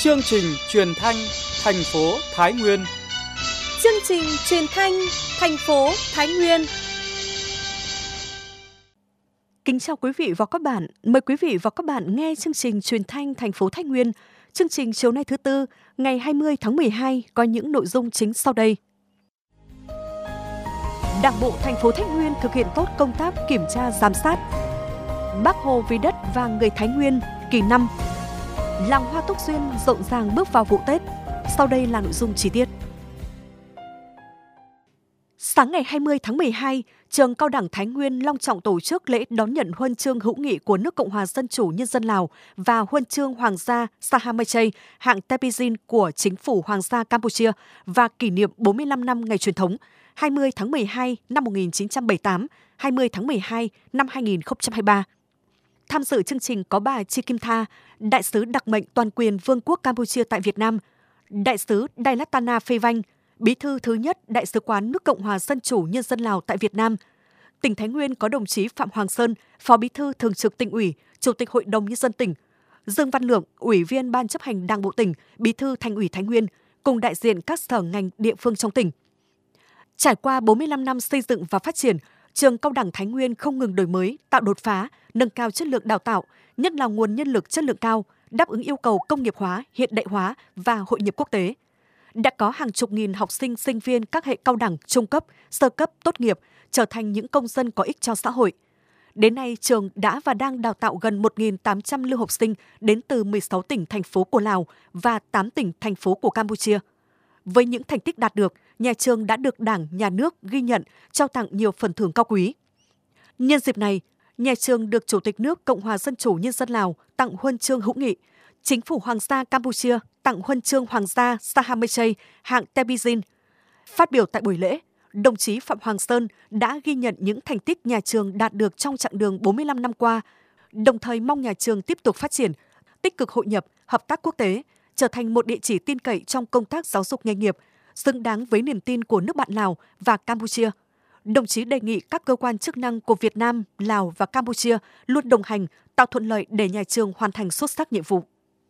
Chương trình truyền thanh thành phố Thái Nguyên. Chương trình truyền thanh thành phố Thái Nguyên. Kính chào quý vị và các bạn. Mời quý vị và các bạn nghe chương trình truyền thanh thành phố Thái Nguyên. Chương trình chiều nay thứ Tư, ngày 20 tháng 12 có những nội dung chính sau đây. Đảng bộ thành phố Thái Nguyên thực hiện tốt công tác kiểm tra giám sát. Bác Hồ vì đất và người Thái Nguyên kỳ 5. Làng hoa Túc Xuyên rộn ràng bước vào vụ Tết. Sau đây là nội dung chi tiết. Sáng ngày 20 tháng 12, Trường Cao đẳng Thái Nguyên long trọng tổ chức lễ đón nhận huân chương hữu nghị của nước Cộng hòa Dân chủ Nhân dân Lào và huân chương Hoàng gia Sahamachay hạng Tepizin của Chính phủ Hoàng gia Campuchia và kỷ niệm 45 năm ngày truyền thống 20 tháng 12 năm 1978, 20 tháng 12 năm 2023. Tham dự chương trình có bà Chi Kim Tha, Đại sứ đặc mệnh toàn quyền Vương quốc Campuchia tại Việt Nam, Đại sứ Dailatana Phevanh, Bí thư thứ nhất Đại sứ quán nước Cộng hòa Dân chủ Nhân dân Lào tại Việt Nam. Tỉnh Thái Nguyên có đồng chí Phạm Hoàng Sơn, Phó Bí thư Thường trực Tỉnh ủy, Chủ tịch Hội đồng Nhân dân tỉnh, Dương Văn Lượng, Ủy viên Ban chấp hành Đảng bộ tỉnh, Bí thư Thành ủy Thái Nguyên, cùng đại diện các sở ngành địa phương trong tỉnh. Trải qua 45 năm xây dựng và phát triển, Trường Cao đẳng Thái Nguyên không ngừng đổi mới, tạo đột phá, nâng cao chất lượng đào tạo, nhất là nguồn nhân lực chất lượng cao, đáp ứng yêu cầu công nghiệp hóa, hiện đại hóa và hội nhập quốc tế. Đã có hàng chục nghìn học sinh, sinh viên các hệ cao đẳng, trung cấp, sơ cấp, tốt nghiệp trở thành những công dân có ích cho xã hội. Đến nay, trường đã và đang đào tạo gần 1.800 lưu học sinh đến từ 16 tỉnh, thành phố của Lào và 8 tỉnh, thành phố của Campuchia. Với những thành tích đạt được, nhà trường đã được Đảng, Nhà nước ghi nhận, trao tặng nhiều phần thưởng cao quý. Nhân dịp này, nhà trường được Chủ tịch nước Cộng hòa Dân chủ Nhân dân Lào tặng huân chương hữu nghị, Chính phủ Hoàng gia Campuchia tặng huân chương Hoàng gia Sahamachay hạng Tepizin. Phát biểu tại buổi lễ, đồng chí Phạm Hoàng Sơn đã ghi nhận những thành tích nhà trường đạt được trong chặng đường 45 năm qua, đồng thời mong nhà trường tiếp tục phát triển, tích cực hội nhập, hợp tác quốc tế, trở thành một địa chỉ tin cậy trong công tác giáo dục nghề nghiệp, xứng đáng với niềm tin của nước bạn Lào và Campuchia. Đồng chí đề nghị các cơ quan chức năng của Việt Nam, Lào và Campuchia luôn đồng hành, tạo thuận lợi để nhà trường hoàn thành xuất sắc nhiệm vụ.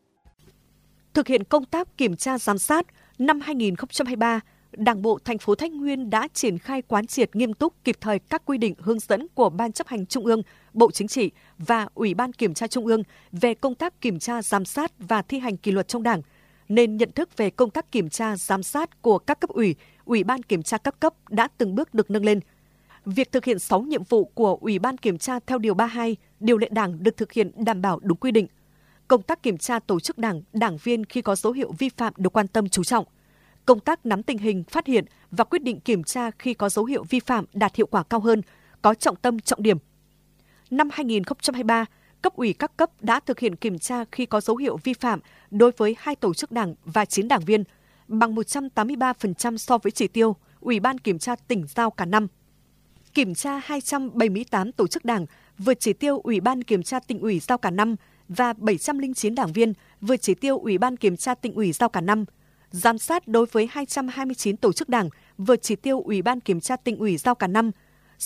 Thực hiện công tác kiểm tra giám sát, năm 2023, Đảng bộ thành phố Thái Nguyên đã triển khai quán triệt nghiêm túc kịp thời các quy định hướng dẫn của Ban chấp hành Trung ương, Bộ Chính trị và Ủy ban Kiểm tra Trung ương về công tác kiểm tra giám sát và thi hành kỷ luật trong Đảng, nên nhận thức về công tác kiểm tra giám sát của các cấp ủy, Ủy ban Kiểm tra các cấp đã từng bước được nâng lên. Việc thực hiện 6 nhiệm vụ của Ủy ban Kiểm tra theo Điều 32, Điều lệ Đảng được thực hiện đảm bảo đúng quy định. Công tác kiểm tra tổ chức Đảng, đảng viên khi có dấu hiệu vi phạm được quan tâm chú trọng. Công tác nắm tình hình, phát hiện và quyết định kiểm tra khi có dấu hiệu vi phạm đạt hiệu quả cao hơn, có trọng tâm, trọng điểm. Năm 2023, cấp ủy các cấp đã thực hiện kiểm tra khi có dấu hiệu vi phạm đối với 2 tổ chức Đảng và 9 đảng viên, bằng 183% so với chỉ tiêu Ủy ban Kiểm tra tỉnh giao cả năm. Kiểm tra 278 tổ chức Đảng vượt chỉ tiêu Ủy ban Kiểm tra Tỉnh ủy giao cả năm và 709 đảng viên vượt chỉ tiêu Ủy ban Kiểm tra Tỉnh ủy giao cả năm. Giám sát đối với 229 tổ chức Đảng vượt chỉ tiêu Ủy ban Kiểm tra Tỉnh ủy giao cả năm,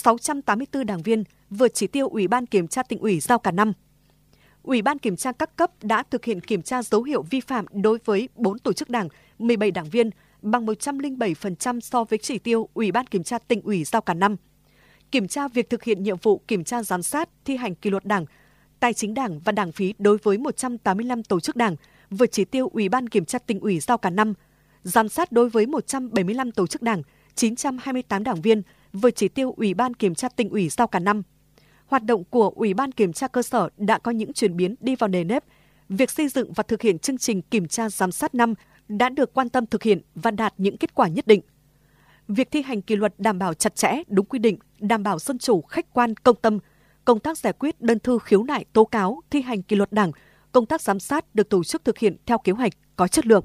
684 đảng viên vượt chỉ tiêu Ủy ban Kiểm tra Tỉnh ủy giao cả năm. Ủy ban Kiểm tra các cấp đã thực hiện kiểm tra dấu hiệu vi phạm đối với 4 tổ chức Đảng, 17 đảng viên, bằng 107% so với chỉ tiêu Ủy ban Kiểm tra Tỉnh ủy giao cả năm. Kiểm tra việc thực hiện nhiệm vụ kiểm tra giám sát, thi hành kỷ luật Đảng, tài chính Đảng và đảng phí đối với 185 tổ chức Đảng vượt chỉ tiêu Ủy ban Kiểm tra Tỉnh ủy giao cả năm, giám sát đối với 175 tổ chức Đảng, 928 đảng viên vượt chỉ tiêu Ủy ban Kiểm tra Tỉnh ủy giao cả năm. Hoạt động của Ủy ban Kiểm tra cơ sở đã có những chuyển biến đi vào nề nếp. Việc xây dựng và thực hiện chương trình kiểm tra giám sát năm đã được quan tâm thực hiện và đạt những kết quả nhất định. Việc thi hành kỷ luật đảm bảo chặt chẽ, đúng quy định, đảm bảo dân chủ, khách quan, công tâm. Công tác giải quyết đơn thư khiếu nại, tố cáo, thi hành kỷ luật Đảng, công tác giám sát được tổ chức thực hiện theo kế hoạch, có chất lượng.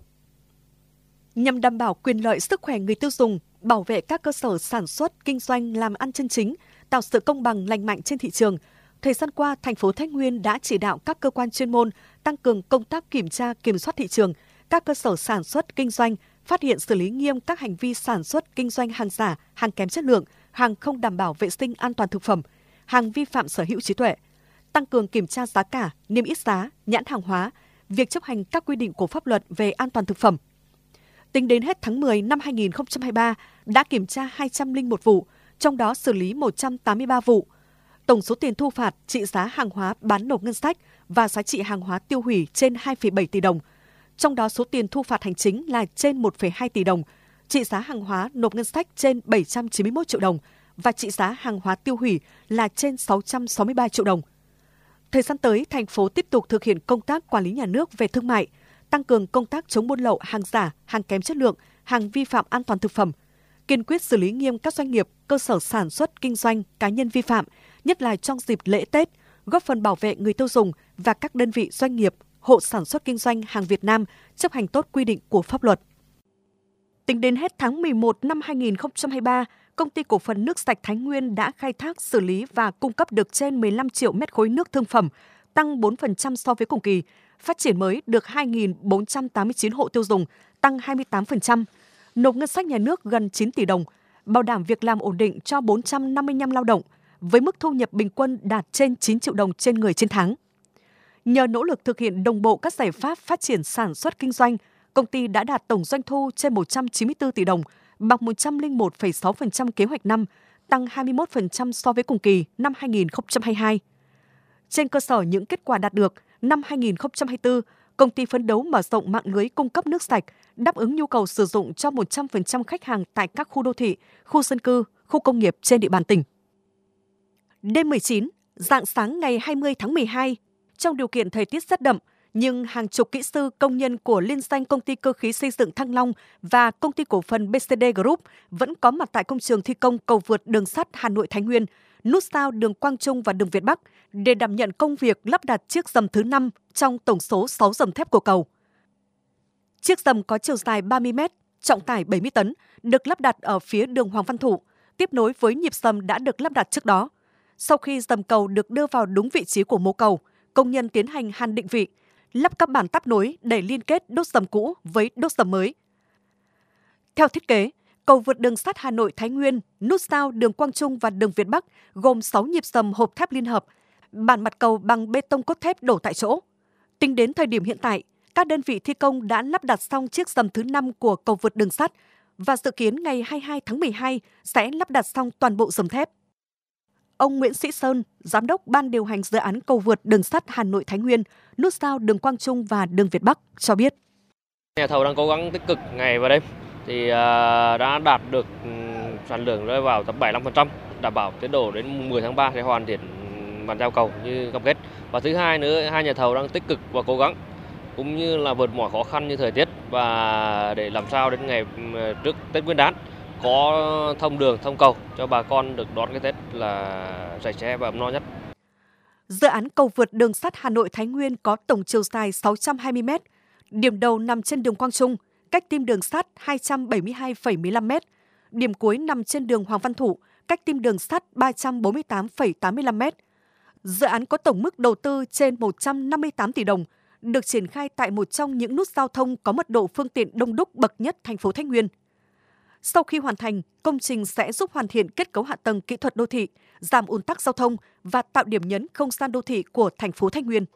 Nhằm đảm bảo quyền lợi sức khỏe người tiêu dùng, bảo vệ các cơ sở sản xuất, kinh doanh làm ăn chân chính, tạo sự công bằng lành mạnh trên thị trường, thời gian qua, thành phố Thái Nguyên đã chỉ đạo các cơ quan chuyên môn tăng cường công tác kiểm tra, kiểm soát thị trường, các cơ sở sản xuất, kinh doanh, phát hiện xử lý nghiêm các hành vi sản xuất, kinh doanh hàng giả, hàng kém chất lượng, hàng không đảm bảo vệ sinh an toàn thực phẩm, hàng vi phạm sở hữu trí tuệ, tăng cường kiểm tra giá cả, niêm yết giá, nhãn hàng hóa, việc chấp hành các quy định của pháp luật về an toàn thực phẩm. Tính đến hết tháng 10 năm 2023, đã kiểm tra 201 vụ, trong đó xử lý 183 vụ. Tổng số tiền thu phạt, trị giá hàng hóa bán nộp ngân sách và giá trị hàng hóa tiêu hủy trên 2,7 tỷ đồng. Trong đó số tiền thu phạt hành chính là trên 1,2 tỷ đồng, trị giá hàng hóa nộp ngân sách trên 791 triệu đồng và trị giá hàng hóa tiêu hủy là trên 663 triệu đồng. Thời gian tới, thành phố tiếp tục thực hiện công tác quản lý nhà nước về thương mại, tăng cường công tác chống buôn lậu, hàng giả, hàng kém chất lượng, hàng vi phạm an toàn thực phẩm, kiên quyết xử lý nghiêm các doanh nghiệp, cơ sở sản xuất, kinh doanh, cá nhân vi phạm, nhất là trong dịp lễ Tết, góp phần bảo vệ người tiêu dùng và các đơn vị doanh nghiệp, hộ sản xuất kinh doanh hàng Việt Nam chấp hành tốt quy định của pháp luật. Tính đến hết tháng 11 năm 2023, Công ty Cổ phần Nước sạch Thái Nguyên đã khai thác, xử lý và cung cấp được trên 15 triệu mét khối nước thương phẩm, tăng 4% so với cùng kỳ. Phát triển mới được 2.489 hộ tiêu dùng, tăng 28%. Nộp ngân sách nhà nước gần 9 tỷ đồng, bảo đảm việc làm ổn định cho 455 lao động, với mức thu nhập bình quân đạt trên 9 triệu đồng trên người trên tháng. Nhờ nỗ lực thực hiện đồng bộ các giải pháp phát triển sản xuất kinh doanh, công ty đã đạt tổng doanh thu trên 194 tỷ đồng, bằng 101,6% kế hoạch năm, tăng 21% so với cùng kỳ năm 2022. Trên cơ sở những kết quả đạt được, năm 2024, công ty phấn đấu mở rộng mạng lưới cung cấp nước sạch, đáp ứng nhu cầu sử dụng cho 100% khách hàng tại các khu đô thị, khu dân cư, khu công nghiệp trên địa bàn tỉnh. Đêm 19, rạng sáng ngày 20 tháng 12, trong điều kiện thời tiết rất đậm, nhưng hàng chục kỹ sư, công nhân của liên danh Công ty Cơ khí Xây dựng Thăng Long và Công ty Cổ phần BCD Group vẫn có mặt tại công trường thi công cầu vượt đường sắt Hà Nội Thái Nguyên, nút giao đường Quang Trung và đường Việt Bắc để đảm nhận công việc lắp đặt chiếc dầm thứ 5 trong tổng số 6 dầm thép của cầu. Chiếc dầm có chiều dài 30 m, trọng tải 70 tấn, được lắp đặt ở phía đường Hoàng Văn Thụ, tiếp nối với nhịp dầm đã được lắp đặt trước đó. Sau khi dầm cầu được đưa vào đúng vị trí của mố cầu, công nhân tiến hành hàn định vị, lắp các bản tắp nối để liên kết đốt dầm cũ với đốt dầm mới. Theo thiết kế, cầu vượt đường sắt Hà Nội Thái Nguyên, nút giao đường Quang Trung và đường Việt Bắc gồm 6 nhịp dầm hộp thép liên hợp, bản mặt cầu bằng bê tông cốt thép đổ tại chỗ. Tính đến thời điểm hiện tại, các đơn vị thi công đã lắp đặt xong chiếc dầm thứ 5 của cầu vượt đường sắt và dự kiến ngày 22 tháng 12 sẽ lắp đặt xong toàn bộ dầm thép. Ông Nguyễn Sĩ Sơn, Giám đốc Ban điều hành dự án cầu vượt đường sắt Hà Nội Thái Nguyên, nút giao đường Quang Trung và đường Việt Bắc cho biết. Nhà thầu đang cố gắng tích cực ngày và đêm thì đã đạt được sản lượng rơi vào tầm 75%, đảm bảo tiến độ đến 10 tháng 3 sẽ hoàn thiện bàn giao cầu như cam kết. Và thứ hai nữa, hai nhà thầu đang tích cực và cố gắng cũng như là vượt mọi khó khăn như thời tiết và để làm sao đến ngày trước Tết Nguyên đán có thông đường, thông cầu cho bà con được đón cái Tết là sạch sẽ và ấm no nhất. Dự án cầu vượt đường sắt Hà Nội Thái Nguyên có tổng chiều dài 620 m, điểm đầu nằm trên đường Quang Trung, cách tim đường sắt 272,15 m, điểm cuối nằm trên đường Hoàng Văn Thụ, cách tim đường sắt 348,85 m. Dự án có tổng mức đầu tư trên 158 tỷ đồng, được triển khai tại một trong những nút giao thông có mật độ phương tiện đông đúc bậc nhất thành phố Thái Nguyên. Sau khi hoàn thành, công trình sẽ giúp hoàn thiện kết cấu hạ tầng kỹ thuật đô thị, giảm ùn tắc giao thông và tạo điểm nhấn không gian đô thị của thành phố Thái Nguyên.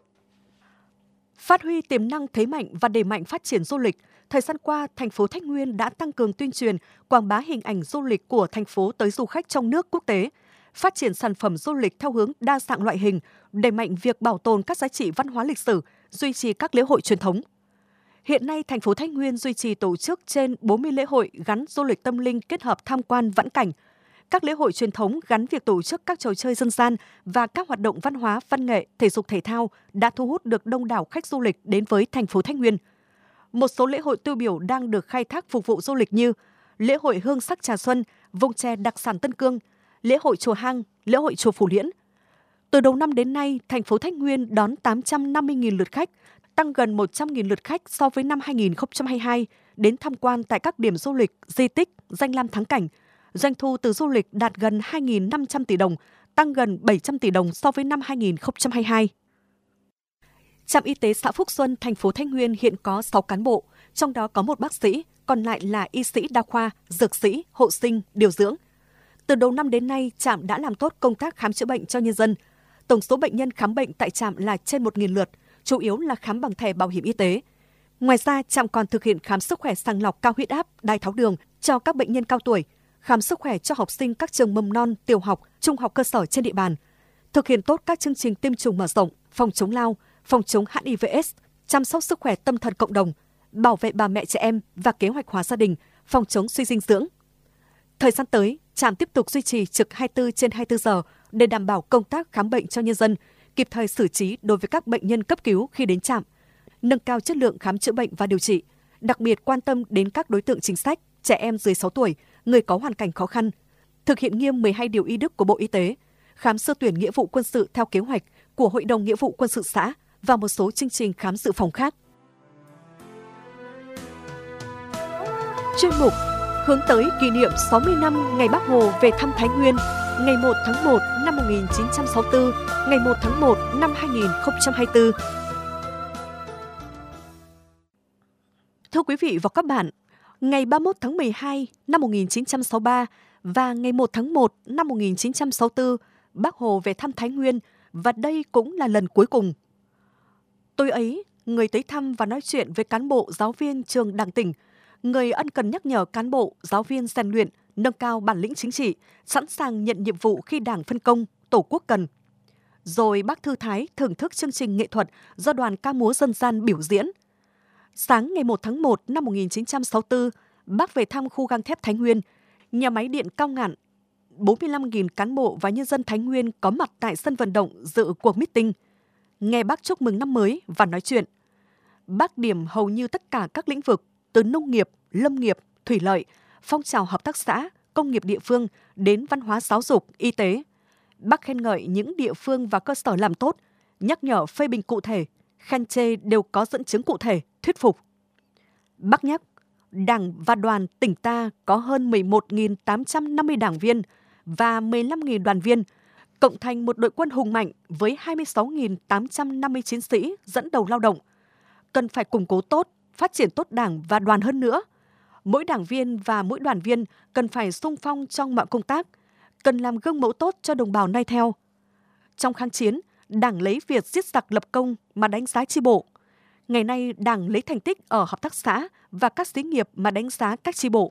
Phát huy tiềm năng thế mạnh và đẩy mạnh phát triển du lịch, thời gian qua, thành phố Thái Nguyên đã tăng cường tuyên truyền, quảng bá hình ảnh du lịch của thành phố tới du khách trong nước, quốc tế, phát triển sản phẩm du lịch theo hướng đa dạng loại hình, đẩy mạnh việc bảo tồn các giá trị văn hóa lịch sử, duy trì các lễ hội truyền thống. Hiện nay, thành phố Thái Nguyên duy trì tổ chức trên 40 lễ hội gắn du lịch tâm linh kết hợp tham quan vãn cảnh. Các lễ hội truyền thống gắn việc tổ chức các trò chơi dân gian và các hoạt động văn hóa, văn nghệ, thể dục thể thao đã thu hút được đông đảo khách du lịch đến với thành phố Thái Nguyên. Một số lễ hội tiêu biểu đang được khai thác phục vụ du lịch như lễ hội Hương sắc Trà Xuân, vùng chè đặc sản Tân Cương, lễ hội Chùa Hang, lễ hội Chùa Phủ Liễn. Từ đầu năm đến nay, thành phố Thái Nguyên đón 850.000 lượt khách, tăng gần 100.000 lượt khách so với năm 2022 đến tham quan tại các điểm du lịch, di tích, danh lam thắng cảnh. Doanh thu từ du lịch đạt gần 2.500 tỷ đồng, tăng gần 700 tỷ đồng so với năm 2022. Trạm y tế xã Phúc Xuân, thành phố Thái Nguyên hiện có 6 cán bộ, trong đó có 1 bác sĩ, còn lại là y sĩ đa khoa, dược sĩ, hộ sinh, điều dưỡng. Từ đầu năm đến nay, trạm đã làm tốt công tác khám chữa bệnh cho nhân dân. Tổng số bệnh nhân khám bệnh tại trạm là trên 1.000 lượt, chủ yếu là khám bằng thẻ bảo hiểm y tế. Ngoài ra, trạm còn thực hiện khám sức khỏe sàng lọc cao huyết áp, đái tháo đường cho các bệnh nhân cao tuổi, khám sức khỏe cho học sinh các trường mầm non, tiểu học, trung học cơ sở trên địa bàn, thực hiện tốt các chương trình tiêm chủng mở rộng, phòng chống lao, phòng chống HIV/AIDS, chăm sóc sức khỏe tâm thần cộng đồng, bảo vệ bà mẹ trẻ em và kế hoạch hóa gia đình, phòng chống suy dinh dưỡng. Thời gian tới, trạm tiếp tục duy trì trực 24/24 giờ để đảm bảo công tác khám bệnh cho nhân dân, kịp thời xử trí đối với các bệnh nhân cấp cứu khi đến trạm, nâng cao chất lượng khám chữa bệnh và điều trị, đặc biệt quan tâm đến các đối tượng chính sách, trẻ em dưới 6 tuổi, người có hoàn cảnh khó khăn, thực hiện nghiêm 12 điều y đức của Bộ Y tế, khám sơ tuyển nghĩa vụ quân sự theo kế hoạch của Hội đồng Nghĩa vụ Quân sự xã và một số chương trình khám dự phòng khác. Chuyên mục hướng tới kỷ niệm 60 năm ngày Bác Hồ về thăm Thái Nguyên, ngày 1 tháng 1 năm 1964, ngày 1 tháng 1 năm 2024. Thưa quý vị và các bạn, ngày 31 tháng 12 năm 1963 và ngày 1 tháng 1 năm 1964, Bác Hồ về thăm Thái Nguyên và đây cũng là lần cuối cùng. Tối ấy, người tới thăm và nói chuyện với cán bộ, giáo viên trường Đảng tỉnh, người ân cần nhắc nhở cán bộ, giáo viên rèn luyện, nâng cao bản lĩnh chính trị, sẵn sàng nhận nhiệm vụ khi Đảng phân công, Tổ quốc cần. Rồi bác thư thái thưởng thức chương trình nghệ thuật do đoàn ca múa dân gian biểu diễn. Sáng ngày 1 tháng 1 năm 1964, bác về thăm khu gang thép Thái Nguyên, nhà máy điện Cao Ngạn. 45.000 cán bộ và nhân dân Thái Nguyên có mặt tại sân vận động dự cuộc meeting, nghe bác chúc mừng năm mới và nói chuyện. Bác điểm hầu như tất cả các lĩnh vực, từ nông nghiệp, lâm nghiệp, thủy lợi, phong trào hợp tác xã, công nghiệp địa phương đến văn hóa giáo dục, y tế. Bác khen ngợi những địa phương và cơ sở làm tốt, nhắc nhở phê bình cụ thể, khen chê đều có dẫn chứng cụ thể, thuyết phục. Bác nhắc, Đảng và đoàn tỉnh ta có hơn 11.850 đảng viên và 15.000 đoàn viên, cộng thành một đội quân hùng mạnh với 26.850 chiến sĩ dẫn đầu lao động. Cần phải củng cố tốt, phát triển tốt Đảng và đoàn hơn nữa. Mỗi đảng viên và mỗi đoàn viên cần phải xung phong trong mọi công tác, cần làm gương mẫu tốt cho đồng bào nay theo. Trong kháng chiến, Đảng lấy việc giết giặc lập công mà đánh giá chi bộ. Ngày nay, Đảng lấy thành tích ở hợp tác xã và các xí nghiệp mà đánh giá các chi bộ.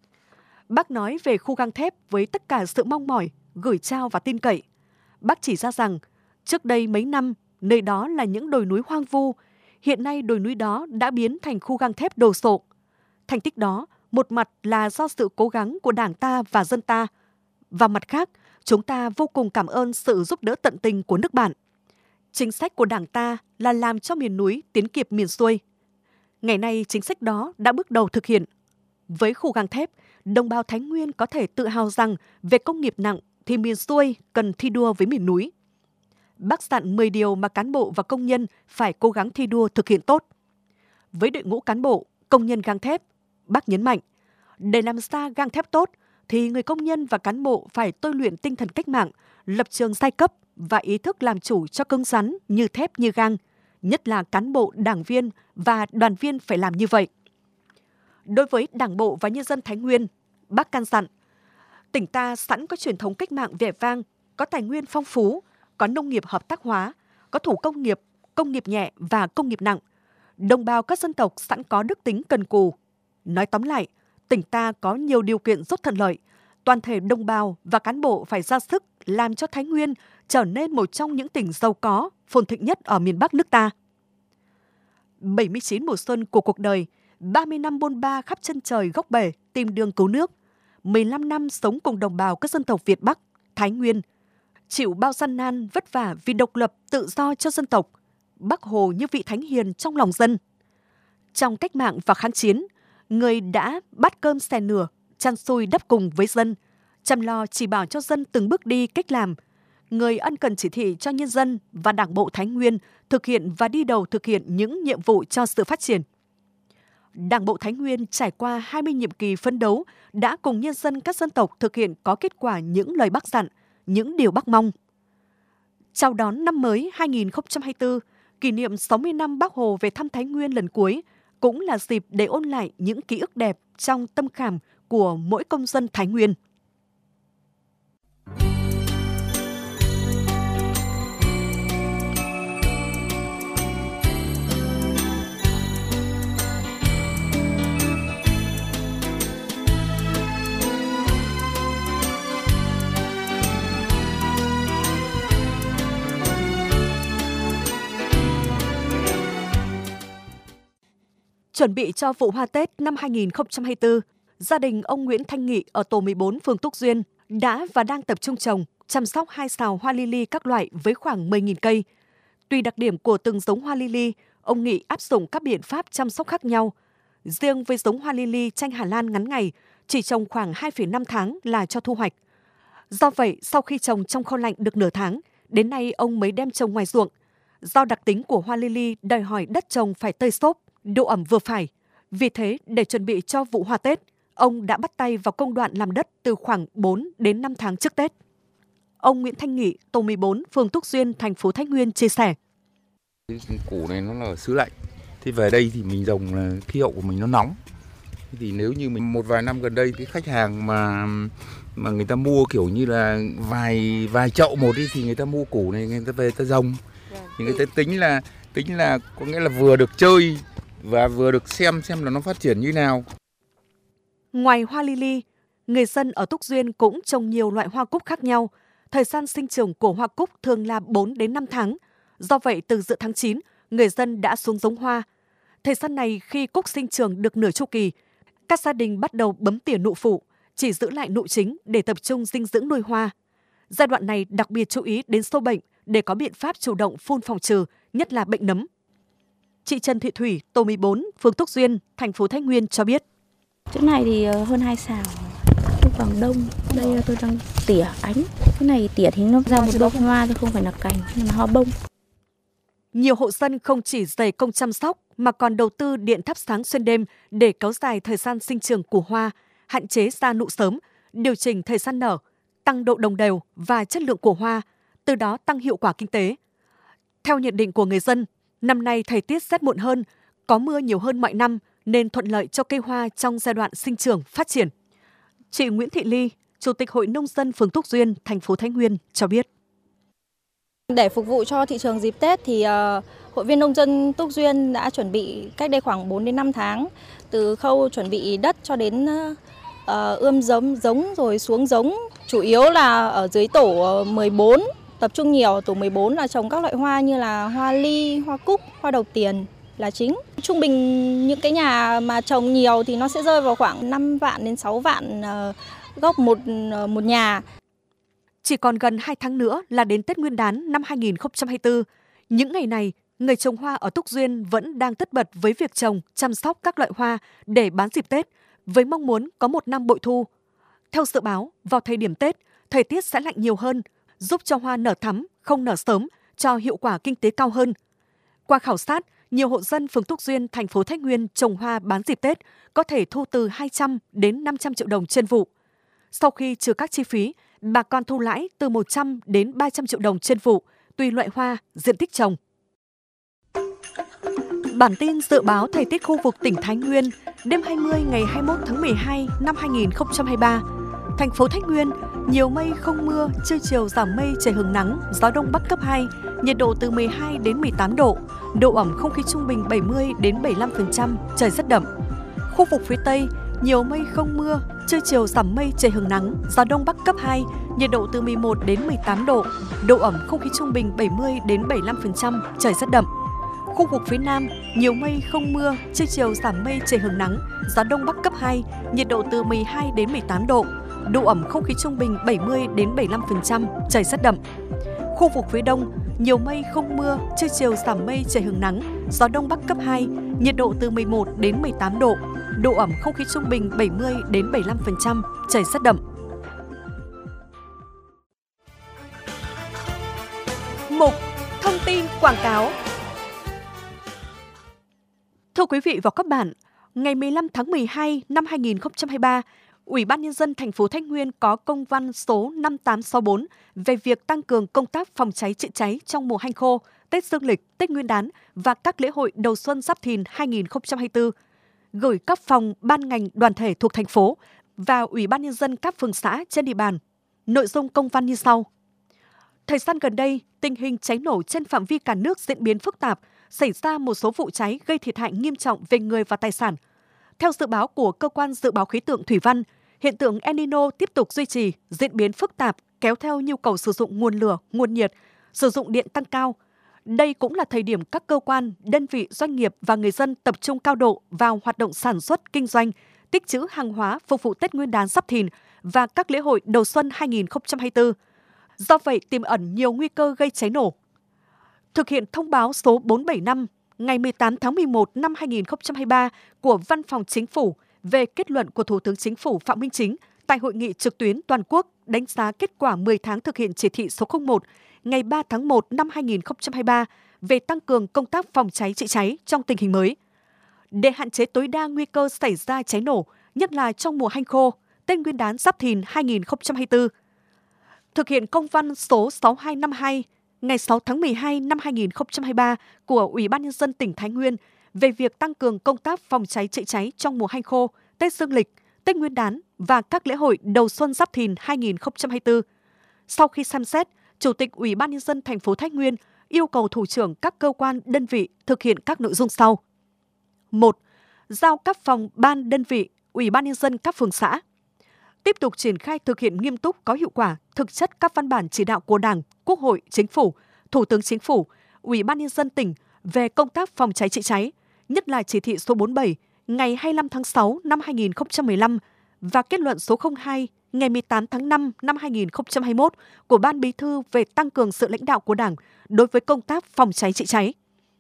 Bác nói về khu gang thép với tất cả sự mong mỏi, gửi trao và tin cậy. Bác chỉ ra rằng, trước đây mấy năm, nơi đó là những đồi núi hoang vu. Hiện nay đồi núi đó đã biến thành khu gang thép đồ sộ. Thành tích đó, một mặt là do sự cố gắng của Đảng ta và dân ta, và mặt khác, chúng ta vô cùng cảm ơn sự giúp đỡ tận tình của nước bạn. Chính sách của Đảng ta là làm cho miền núi tiến kịp miền xuôi. Ngày nay, chính sách đó đã bước đầu thực hiện. Với khu gang thép, đồng bào Thái Nguyên có thể tự hào rằng về công nghiệp nặng thì miền xuôi cần thi đua với miền núi. Bác dặn 10 điều mà cán bộ và công nhân phải cố gắng thi đua thực hiện tốt. Với đội ngũ cán bộ, công nhân gang thép, bác nhấn mạnh, để làm ra gang thép tốt thì người công nhân và cán bộ phải tôi luyện tinh thần cách mạng, lập trường giai cấp và ý thức làm chủ cho cứng rắn như thép như gang, nhất là cán bộ, đảng viên và đoàn viên phải làm như vậy. Đối với Đảng bộ và nhân dân Thái Nguyên, bác căn dặn, tỉnh ta sẵn có truyền thống cách mạng vẻ vang, có tài nguyên phong phú, có nông nghiệp hợp tác hóa, có thủ công nghiệp nhẹ và công nghiệp nặng. Đồng bào các dân tộc sẵn có đức tính cần cù. Nói tóm lại, tỉnh ta có nhiều điều kiện rất thuận lợi. Toàn thể đồng bào và cán bộ phải ra sức làm cho Thái Nguyên trở nên một trong những tỉnh giàu có, phồn thịnh nhất ở miền Bắc nước ta. 79 mùa xuân của cuộc đời, 30 năm bôn ba khắp chân trời góc bể tìm đường cứu nước, 15 năm sống cùng đồng bào các dân tộc Việt Bắc, Thái Nguyên, chịu bao gian nan vất vả vì độc lập tự do cho dân tộc, Bác Hồ như vị thánh hiền trong lòng dân. Trong cách mạng và kháng chiến, người đã bát cơm xẻ nửa, chăn xôi đắp cùng với dân, chăm lo chỉ bảo cho dân từng bước đi cách làm. Người ân cần chỉ thị cho nhân dân và Đảng bộ Thái Nguyên thực hiện và đi đầu thực hiện những nhiệm vụ cho sự phát triển. Đảng bộ Thái Nguyên trải qua 20 nhiệm kỳ phấn đấu đã cùng nhân dân các dân tộc thực hiện có kết quả những lời Bác dặn, những điều Bác mong. Chào đón năm mới 2024, kỷ niệm 60 năm Bác Hồ về thăm Thái Nguyên lần cuối, cũng là dịp để ôn lại những ký ức đẹp trong tâm khảm của mỗi công dân Thái Nguyên. Chuẩn bị cho vụ hoa Tết năm 2024, gia đình ông Nguyễn Thanh Nghị ở tổ 14 phường Túc Duyên đã và đang tập trung trồng, chăm sóc 2 sào hoa lily các loại với khoảng 10.000 cây. Tùy đặc điểm của từng giống hoa lily, ông Nghị áp dụng các biện pháp chăm sóc khác nhau. Riêng với giống hoa lily chanh Hà Lan ngắn ngày, chỉ trồng khoảng 2,5 tháng là cho thu hoạch. Do vậy, sau khi trồng trong kho lạnh được nửa tháng, đến nay ông mới đem trồng ngoài ruộng. Do đặc tính của hoa lily đòi hỏi đất trồng phải tơi xốp, độ ẩm vừa phải. Vì thế, để chuẩn bị cho vụ hoa Tết, ông đã bắt tay vào công đoạn làm đất từ khoảng 4 đến 5 tháng trước Tết. Ông Nguyễn Thanh Nghị, tổ 14, phường Túc Duyên, thành phố Thái Nguyên chia sẻ. Cái củ này nó là xứ lạnh. Thì về đây thì mình trồng là khí hậu của mình nó nóng. Thì nếu như mình một vài năm gần đây cái khách hàng mà người ta mua kiểu như là vài chậu một đi thì người ta mua củ này người ta về ta trồng. Thì người ta tính là có nghĩa là vừa được chơi và vừa được xem là nó phát triển như nào. Ngoài hoa lily, người dân ở Túc Duyên cũng trồng nhiều loại hoa cúc khác nhau. Thời gian sinh trưởng của hoa cúc thường là 4 đến 5 tháng. Do vậy, từ giữa tháng 9, người dân đã xuống giống hoa. Thời gian này, khi cúc sinh trưởng được nửa chu kỳ, các gia đình bắt đầu bấm tỉa nụ phụ, chỉ giữ lại nụ chính để tập trung dinh dưỡng nuôi hoa. Giai đoạn này đặc biệt chú ý đến sâu bệnh để có biện pháp chủ động phun phòng trừ, nhất là bệnh nấm. Chị Trần Thị Thủy, tổ 14, phường Túc Duyên, thành phố Thái Nguyên cho biết. Chỗ này thì hơn 2 sào, lúc bằng đông. Đây tôi đang tỉa ánh. Cái này tỉa thì nó ra một đốm hoa thôi, không phải là cành, mà hoa bông. Nhiều hộ dân không chỉ dày công chăm sóc mà còn đầu tư điện thắp sáng xuyên đêm để kéo dài thời gian sinh trưởng của hoa, hạn chế ra nụ sớm, điều chỉnh thời gian nở, tăng độ đồng đều và chất lượng của hoa, từ đó tăng hiệu quả kinh tế. Theo nhận định của người dân, năm nay thời tiết rét muộn hơn, có mưa nhiều hơn mọi năm nên thuận lợi cho cây hoa trong giai đoạn sinh trưởng, phát triển. Chị Nguyễn Thị Ly, Chủ tịch Hội Nông dân phường Túc Duyên, thành phố Thái Nguyên cho biết. Để phục vụ cho thị trường dịp Tết thì Hội viên Nông dân Túc Duyên đã chuẩn bị cách đây khoảng 4 đến 5 tháng, từ khâu chuẩn bị đất cho đến ươm giống rồi xuống giống. Chủ yếu là ở dưới tổ 14, tập trung nhiều. Tổ 14 là trồng các loại hoa như là hoa ly, hoa cúc, hoa đậu tiền là chính. Trung bình những cái nhà mà trồng nhiều thì nó sẽ rơi vào khoảng 5 vạn đến 6 vạn gốc một nhà. Chỉ còn gần 2 tháng nữa là đến Tết Nguyên đán năm 2024. Những ngày này, người trồng hoa ở Túc Duyên vẫn đang tất bật với việc trồng, chăm sóc các loại hoa để bán dịp Tết, với mong muốn có một năm bội thu. Theo dự báo, vào thời điểm Tết, thời tiết sẽ lạnh nhiều hơn, giúp cho hoa nở thắm, không nở sớm, cho hiệu quả kinh tế cao hơn. Qua khảo sát, nhiều hộ dân phường Túc Duyên, thành phố Thái Nguyên trồng hoa bán dịp Tết có thể thu từ 200 đến 500 triệu đồng trên vụ. Sau khi trừ các chi phí, bà con thu lãi từ 100 đến 300 triệu đồng trên vụ, tùy loại hoa, diện tích trồng. Bản tin dự báo thời tiết khu vực tỉnh Thái Nguyên đêm 20 ngày 21 tháng 12 năm 2023. Thành phố Thái Nguyên, nhiều mây không mưa, trưa chiều giảm mây trời hứng nắng, gió đông bắc cấp 2, nhiệt độ từ 12 đến 18 độ, độ ẩm không khí trung bình 70 đến 75%, trời rất đậm. Khu vực phía Tây, nhiều mây không mưa, trưa chiều giảm mây trời hứng nắng, gió đông bắc cấp 2, nhiệt độ từ 11 đến 18 độ, độ ẩm không khí trung bình 70 đến 75%, trời rất đậm. Khu vực phía Nam, nhiều mây không mưa, trưa chiều giảm mây trời hứng nắng, gió đông bắc cấp 2, nhiệt độ từ 12 đến 18 độ, độ ẩm không khí trung bình 70 đến 75%, trời rất đậm. Khu vực phía Đông, nhiều mây không mưa, trưa chiều giảm mây trời hứng nắng, gió đông bắc cấp 2, nhiệt độ từ 11 đến 18 độ, độ ẩm không khí trung bình 70 đến 75%, trời rất đậm. Mục thông tin quảng cáo. Thưa quý vị và các bạn, ngày 15 tháng 12 năm 2023, Ủy ban Nhân dân thành phố Thái Nguyên có công văn số 5864 về việc tăng cường công tác phòng cháy chữa cháy trong mùa hanh khô, Tết Dương lịch, Tết Nguyên đán và các lễ hội đầu xuân Giáp Thìn 2024, gửi các phòng, ban ngành, đoàn thể thuộc thành phố và Ủy ban Nhân dân các phường xã trên địa bàn. Nội dung công văn như sau. Thời gian gần đây, tình hình cháy nổ trên phạm vi cả nước diễn biến phức tạp, xảy ra một số vụ cháy gây thiệt hại nghiêm trọng về người và tài sản. Theo dự báo của Cơ quan Dự báo Khí tượng Thủy văn, hiện tượng El Nino tiếp tục duy trì, diễn biến phức tạp kéo theo nhu cầu sử dụng nguồn lửa, nguồn nhiệt, sử dụng điện tăng cao. Đây cũng là thời điểm các cơ quan, đơn vị, doanh nghiệp và người dân tập trung cao độ vào hoạt động sản xuất, kinh doanh, tích trữ hàng hóa phục vụ Tết Nguyên đán Giáp Thìn và các lễ hội đầu xuân 2024. Do vậy, tiềm ẩn nhiều nguy cơ gây cháy nổ. Thực hiện thông báo số 475 ngày 18 tháng 11 năm 2023 của Văn phòng Chính phủ về kết luận của Thủ tướng Chính phủ Phạm Minh Chính tại hội nghị trực tuyến toàn quốc đánh giá kết quả 10 tháng thực hiện chỉ thị số 01 ngày 3 tháng 1 năm 2023 về tăng cường công tác phòng cháy chữa cháy trong tình hình mới. Để hạn chế tối đa nguy cơ xảy ra cháy nổ, nhất là trong mùa hanh khô, Tết Nguyên đán Giáp Thìn 2024. Thực hiện công văn số 6252 ngày 6 tháng 12 năm 2023 của Ủy ban Nhân dân tỉnh Thái Nguyên về việc tăng cường công tác phòng cháy chữa cháy trong mùa hanh khô, Tết Dương lịch, Tết Nguyên đán và các lễ hội đầu xuân Giáp Thìn 2024. Sau khi xem xét, Chủ tịch Ủy ban Nhân dân thành phố Thái Nguyên yêu cầu thủ trưởng các cơ quan đơn vị thực hiện các nội dung sau. 1. Giao các phòng ban đơn vị, Ủy ban Nhân dân các phường xã tiếp tục triển khai thực hiện nghiêm túc có hiệu quả thực chất các văn bản chỉ đạo của Đảng, Quốc hội, Chính phủ, Thủ tướng Chính phủ, Ủy ban Nhân dân tỉnh về công tác phòng cháy chữa cháy, nhất là chỉ thị số 47 ngày 25 tháng 6 năm 2015 và kết luận số 02 ngày 18 tháng 5 năm 2021 của Ban Bí thư về tăng cường sự lãnh đạo của Đảng đối với công tác phòng cháy chữa cháy.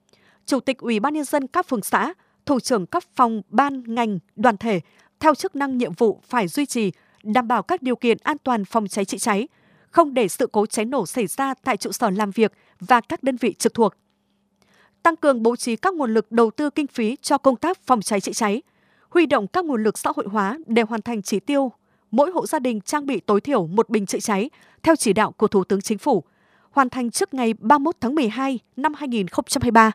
Chủ tịch Ủy ban Nhân dân các phường xã, thủ trưởng các phòng, ban, ngành, đoàn thể theo chức năng nhiệm vụ phải duy trì, đảm bảo các điều kiện an toàn phòng cháy chữa cháy, không để sự cố cháy nổ xảy ra tại trụ sở làm việc và các đơn vị trực thuộc. Tăng cường bố trí các nguồn lực đầu tư kinh phí cho công tác phòng cháy chữa cháy, huy động các nguồn lực xã hội hóa để hoàn thành chỉ tiêu mỗi hộ gia đình trang bị tối thiểu một bình chữa cháy theo chỉ đạo của Thủ tướng Chính phủ, hoàn thành trước ngày 31 tháng 12 năm 2023.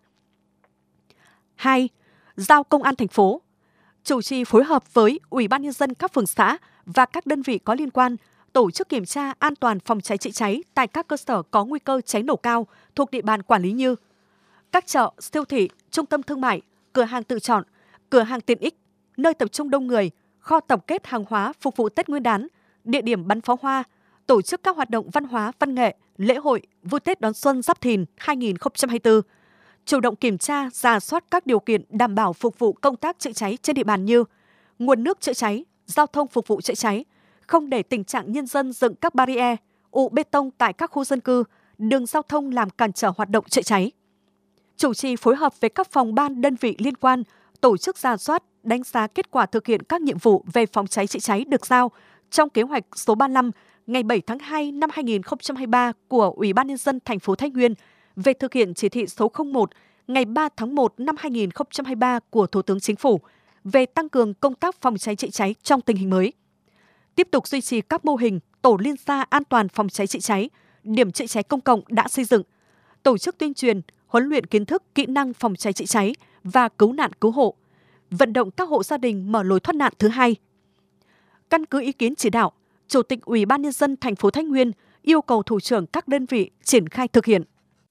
2. Giao Công an thành phố chủ trì phối hợp với Ủy ban Nhân dân các phường xã và các đơn vị có liên quan tổ chức kiểm tra an toàn phòng cháy chữa cháy tại các cơ sở có nguy cơ cháy nổ cao thuộc địa bàn quản lý như các chợ, siêu thị, trung tâm thương mại, cửa hàng tự chọn, cửa hàng tiện ích, nơi tập trung đông người, kho tập kết hàng hóa phục vụ Tết Nguyên đán, địa điểm bắn pháo hoa, tổ chức các hoạt động văn hóa, văn nghệ, lễ hội, vui Tết đón xuân Giáp Thìn 2024. Chủ động kiểm tra, rà soát các điều kiện đảm bảo phục vụ công tác chữa cháy trên địa bàn như nguồn nước chữa cháy, giao thông phục vụ chữa cháy, không để tình trạng nhân dân dựng các barrier, ụ bê tông tại các khu dân cư, đường giao thông làm cản trở hoạt động chữa cháy. Chủ trì phối hợp với các phòng ban đơn vị liên quan, tổ chức rà soát, đánh giá kết quả thực hiện các nhiệm vụ về phòng cháy chữa cháy được giao trong kế hoạch số 35 ngày 7 tháng 2 năm 2023 của Ủy ban Nhân dân thành phố Thái Nguyên về thực hiện chỉ thị số 01 ngày 3 tháng 1 năm 2023 của Thủ tướng Chính phủ về tăng cường công tác phòng cháy chữa cháy trong tình hình mới. Tiếp tục duy trì các mô hình tổ liên gia an toàn phòng cháy chữa cháy, điểm chữa cháy công cộng đã xây dựng, tổ chức tuyên truyền, huấn luyện kiến thức, kỹ năng phòng cháy chữa cháy và cứu nạn cứu hộ, vận động các hộ gia đình mở lối thoát nạn thứ hai. Căn cứ ý kiến chỉ đạo, Chủ tịch Ủy ban Nhân dân thành phố Thái Nguyên yêu cầu thủ trưởng các đơn vị triển khai thực hiện.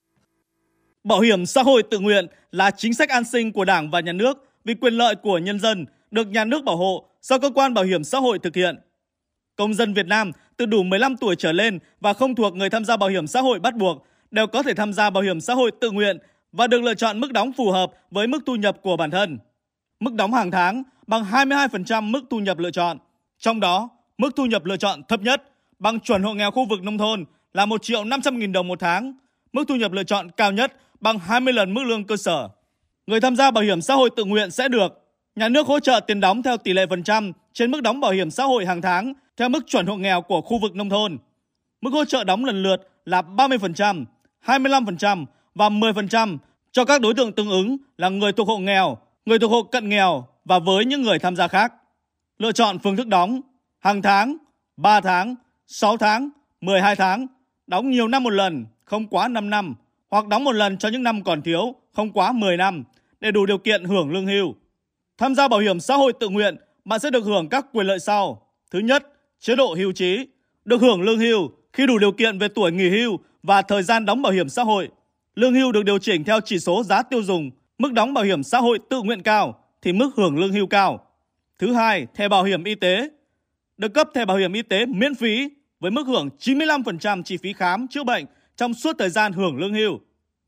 Bảo hiểm xã hội tự nguyện là chính sách an sinh của Đảng và Nhà nước vì quyền lợi của nhân dân, được Nhà nước bảo hộ do cơ quan bảo hiểm xã hội thực hiện. Công dân Việt Nam từ đủ 15 tuổi trở lên và không thuộc người tham gia bảo hiểm xã hội bắt buộc đều có thể tham gia bảo hiểm xã hội tự nguyện và được lựa chọn mức đóng phù hợp với mức thu nhập của bản thân. Mức đóng hàng tháng bằng 22% mức thu nhập lựa chọn. Trong đó, mức thu nhập lựa chọn thấp nhất bằng chuẩn hộ nghèo khu vực nông thôn là 1.500.000 đồng một tháng. Mức thu nhập lựa chọn cao nhất bằng 20 lần mức lương cơ sở. Người tham gia bảo hiểm xã hội tự nguyện sẽ được Nhà nước hỗ trợ tiền đóng theo tỷ lệ phần trăm trên mức đóng bảo hiểm xã hội hàng tháng theo mức chuẩn hộ nghèo của khu vực nông thôn. Mức hỗ trợ đóng lần lượt là 30%, 25% và 10% cho các đối tượng tương ứng là người thuộc hộ nghèo, người thuộc hộ cận nghèo và với những người tham gia khác. Lựa chọn phương thức đóng hàng tháng, 3 tháng, 6 tháng, 12 tháng, đóng nhiều năm một lần, không quá 5 năm, hoặc đóng một lần cho những năm còn thiếu, không quá 10 năm, để đủ điều kiện hưởng lương hưu. Tham gia bảo hiểm xã hội tự nguyện, bạn sẽ được hưởng các quyền lợi sau. Thứ nhất, chế độ hưu trí, được hưởng lương hưu khi đủ điều kiện về tuổi nghỉ hưu và thời gian đóng bảo hiểm xã hội. Lương hưu được điều chỉnh theo chỉ số giá tiêu dùng, mức đóng bảo hiểm xã hội tự nguyện cao thì mức hưởng lương hưu cao. Thứ hai, thẻ bảo hiểm y tế, được cấp thẻ bảo hiểm y tế miễn phí với mức hưởng 95% chi phí khám chữa bệnh trong suốt thời gian hưởng lương hưu.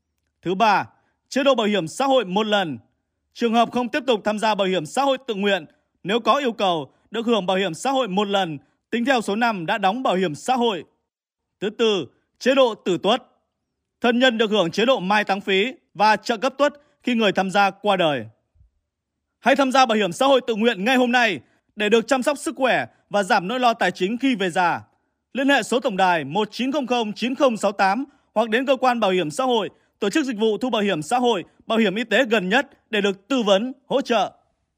Thứ ba, chế độ bảo hiểm xã hội một lần. Trường hợp không tiếp tục tham gia bảo hiểm xã hội tự nguyện, nếu có yêu cầu, được hưởng bảo hiểm xã hội một lần, tính theo số năm đã đóng bảo hiểm xã hội. Thứ tư, chế độ tử tuất. Thân nhân được hưởng chế độ mai táng phí và trợ cấp tuất khi người tham gia qua đời. Hãy tham gia bảo hiểm xã hội tự nguyện ngay hôm nay để được chăm sóc sức khỏe và giảm nỗi lo tài chính khi về già. Liên hệ số tổng đài 1900 9068 hoặc đến cơ quan bảo hiểm xã hội, tổ chức dịch vụ thu bảo hiểm xã hội, bảo hiểm y tế gần nhất để được tư vấn, hỗ trợ.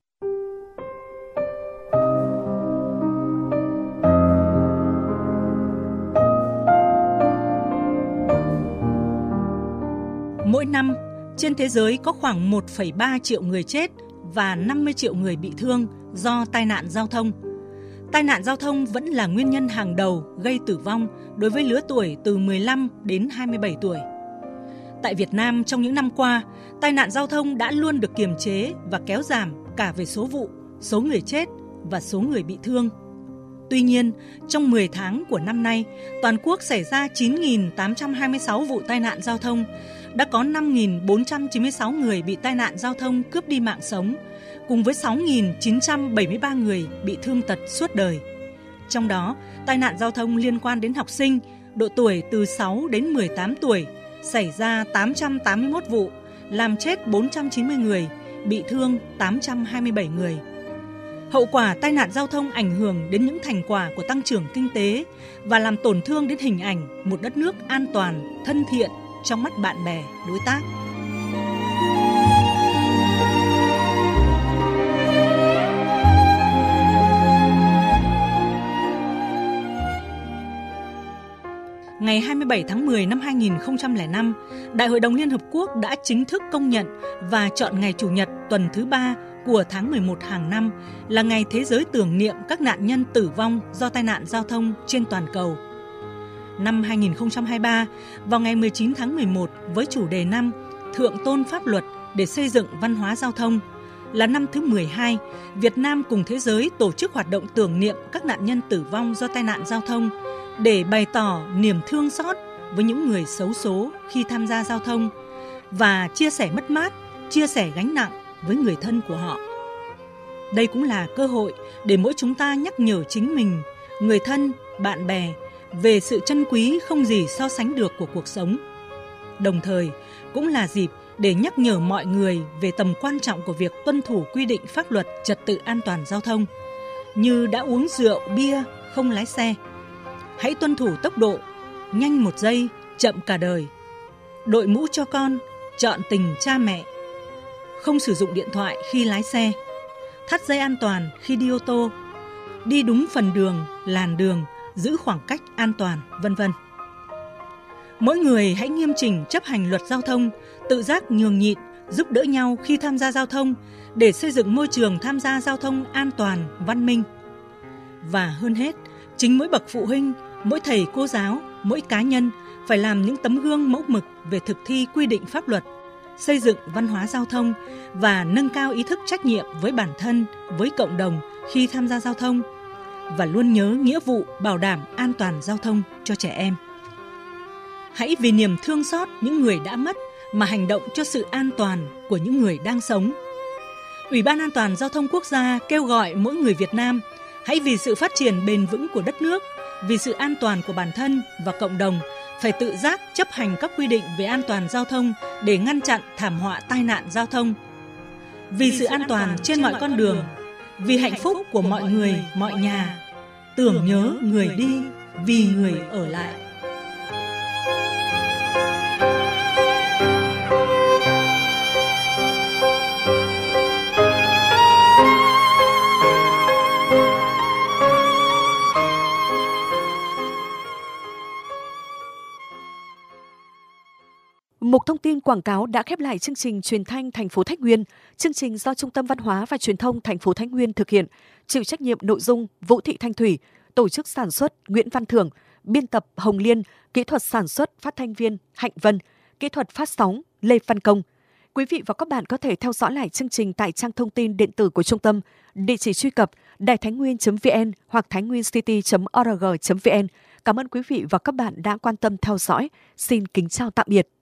Mỗi năm, trên thế giới có khoảng 1,3 triệu người chết và 50 triệu người bị thương do tai nạn giao thông. Tai nạn giao thông vẫn là nguyên nhân hàng đầu gây tử vong đối với lứa tuổi từ 15 đến 27 tuổi. Tại Việt Nam trong những năm qua, tai nạn giao thông đã luôn được kiềm chế và kéo giảm cả về số vụ, số người chết và số người bị thương. Tuy nhiên, trong 10 tháng của năm nay, toàn quốc xảy ra 9.826 vụ tai nạn giao thông, đã có 5.496 người bị tai nạn giao thông cướp đi mạng sống, cùng với 6.973 người bị thương tật suốt đời. Trong đó, tai nạn giao thông liên quan đến học sinh, độ tuổi từ 6 đến 18 tuổi, xảy ra 881 vụ, làm chết 490 người, bị thương 827 người. Hậu quả tai nạn giao thông ảnh hưởng đến những thành quả của tăng trưởng kinh tế và làm tổn thương đến hình ảnh một đất nước an toàn, thân thiện trong mắt bạn bè, đối tác. Ngày 27 tháng 10 năm 2005, Đại hội đồng Liên Hợp Quốc đã chính thức công nhận và chọn ngày Chủ nhật tuần thứ 3 của tháng 11 hàng năm là ngày thế giới tưởng niệm các nạn nhân tử vong do tai nạn giao thông trên toàn cầu. Năm 2023, vào ngày 19 tháng 11 với chủ đề năm Thượng tôn pháp luật để xây dựng văn hóa giao thông, là năm thứ 12, Việt Nam cùng thế giới tổ chức hoạt động tưởng niệm các nạn nhân tử vong do tai nạn giao thông để bày tỏ niềm thương xót với những người xấu số khi tham gia giao thông và chia sẻ mất mát, chia sẻ gánh nặng với người thân của họ. Đây cũng là cơ hội để mỗi chúng ta nhắc nhở chính mình, người thân, bạn bè về sự trân quý không gì so sánh được của cuộc sống. Đồng thời, cũng là dịp để nhắc nhở mọi người về tầm quan trọng của việc tuân thủ quy định pháp luật trật tự an toàn giao thông, như đã uống rượu, bia, không lái xe. Hãy tuân thủ tốc độ, nhanh 1 giây, chậm cả đời. Đội mũ cho con, chọn tình cha mẹ. Không sử dụng điện thoại khi lái xe. Thắt dây an toàn khi đi ô tô. Đi đúng phần đường, làn đường, giữ khoảng cách an toàn, vân vân. Mỗi người hãy nghiêm chỉnh chấp hành luật giao thông, tự giác nhường nhịn, giúp đỡ nhau khi tham gia giao thông để xây dựng môi trường tham gia giao thông an toàn, văn minh. Và hơn hết, chính mỗi bậc phụ huynh, mỗi thầy cô giáo, mỗi cá nhân phải làm những tấm gương mẫu mực về thực thi quy định pháp luật, xây dựng văn hóa giao thông và nâng cao ý thức trách nhiệm với bản thân, với cộng đồng khi tham gia giao thông và luôn nhớ nghĩa vụ bảo đảm an toàn giao thông cho trẻ em. Hãy vì niềm thương xót những người đã mất mà hành động cho sự an toàn của những người đang sống. Ủy ban An toàn Giao thông Quốc gia kêu gọi mỗi người Việt Nam hãy vì sự phát triển bền vững của đất nước, vì sự an toàn của bản thân và cộng đồng phải tự giác chấp hành các quy định về an toàn giao thông để ngăn chặn thảm họa tai nạn giao thông. Vì sự an toàn trên mọi con đường, vì hạnh phúc của mọi người, mọi nhà, tưởng nhớ người đi, vì người ở lại. Mục thông tin quảng cáo đã khép lại chương trình truyền thanh thành phố Thái Nguyên. Chương trình do Trung tâm Văn hóa và Truyền thông thành phố Thái Nguyên thực hiện, chịu trách nhiệm nội dung Vũ Thị Thanh Thủy, tổ chức sản xuất Nguyễn Văn Thưởng, biên tập Hồng Liên, kỹ thuật sản xuất phát thanh viên Hạnh Vân, kỹ thuật phát sóng Lê Văn Công. Quý vị và các bạn có thể theo dõi lại chương trình tại trang thông tin điện tử của trung tâm, địa chỉ truy cập đàithánh-nguyên.vn hoặc thanhnguyên-city.org.vn. Cảm ơn quý vị và các bạn đã quan tâm theo dõi. Xin kính chào tạm biệt.